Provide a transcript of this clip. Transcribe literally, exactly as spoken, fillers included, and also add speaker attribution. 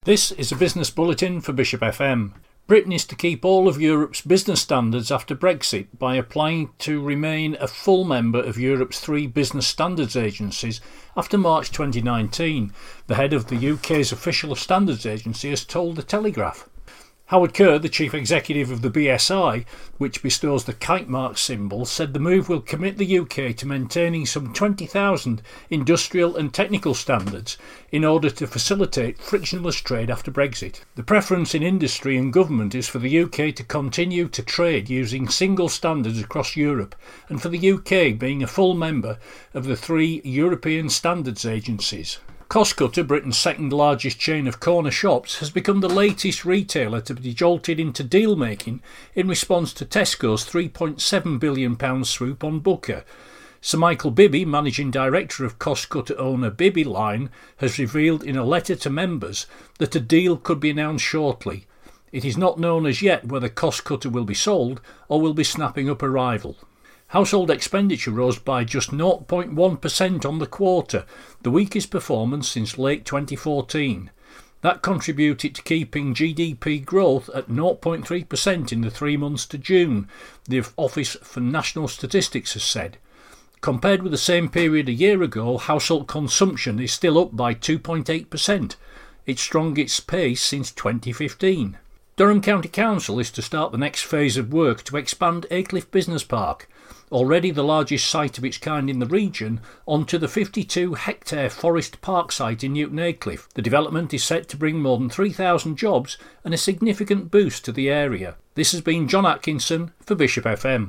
Speaker 1: This is a business bulletin for Bishop F M. Britain is to keep all of Europe's business standards after Brexit by applying to remain a full member of Europe's three business standards agencies after March twenty nineteen, the head of the U K's official standards agency has told The Telegraph. Howard Kerr, the chief executive of the B S I, which bestows the kite mark symbol, said the move will commit the U K to maintaining some twenty thousand industrial and technical standards in order to facilitate frictionless trade after Brexit. The preference in industry and government is for the U K to continue to trade using single standards across Europe, and for the U K being a full member of the three European standards agencies. Costcutter, Britain's second largest chain of corner shops, has become the latest retailer to be jolted into deal-making in response to Tesco's three point seven billion pounds swoop on Booker. Sir Michael Bibby, managing director of Costcutter owner Bibby Line, has revealed in a letter to members that a deal could be announced shortly. It is not known as yet whether Costcutter will be sold or will be snapping up a rival. Household expenditure rose by just zero point one percent on the quarter, the weakest performance since late twenty fourteen. That contributed to keeping G D P growth at zero point three percent in the three months to June, the Office for National Statistics has said. Compared with the same period a year ago, household consumption is still up by two point eight percent, its strongest pace since twenty fifteen. Durham County Council is to start the next phase of work to expand Aycliffe Business Park, already the largest site of its kind in the region, onto the fifty-two hectare Forest Park site in Newton Aycliffe. The development is set to bring more than three thousand jobs and a significant boost to the area. This has been John Atkinson for Bishop F M.